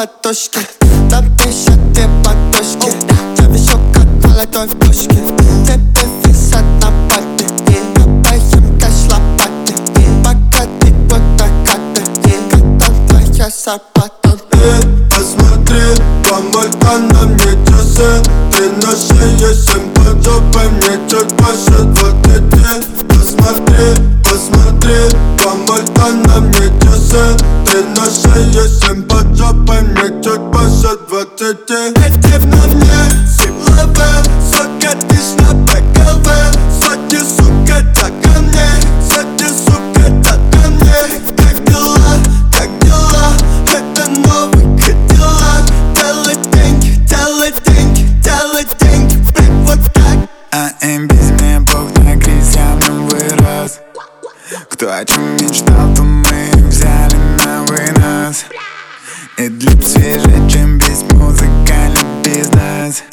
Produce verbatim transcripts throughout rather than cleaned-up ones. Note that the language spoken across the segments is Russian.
подушке. Нам дышат две подушки. Я вижу, как молодой в пушке. Тебе висят на пальце. Копаем кэш лопаты. Пока ты будто коты. Готов твоя зарплата. Посмотри, помой-ка на мне часы. Ты на шее, семь под жопой, мне чуть больше двадцати. Посмотри, посмотри, помой-ка на мне часы. Ты на шее, семь под жопой, мне чуть больше двадцати. Эти на мне силовые, сука, ты ж на БКВ. Сотни, сука, так ко мне, сотни, сука, так ко мне. Как дела, как дела, это новый Кадиллак. Делай деньги, делай деньги, делай деньги, блин, вот так. А им без меня бог на кризис, я в нем вырос. Кто о чем мечтал, то мы взяли на вынос. И для свежее, чем весь музыкальный бизнес.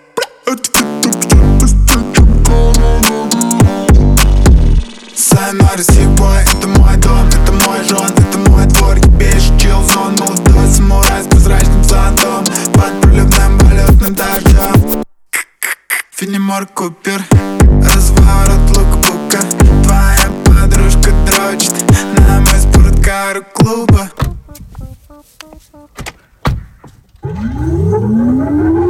Сайнори Сибой, это мой дом, это мой жон, это мой двор, ебейший чилзон. Молодой самурай с прозрачным зонтом, под проливным полетным дождем. Фенемор Купер, разворот лукбука. Твоя подружка дрочит на мой спорткар клуба.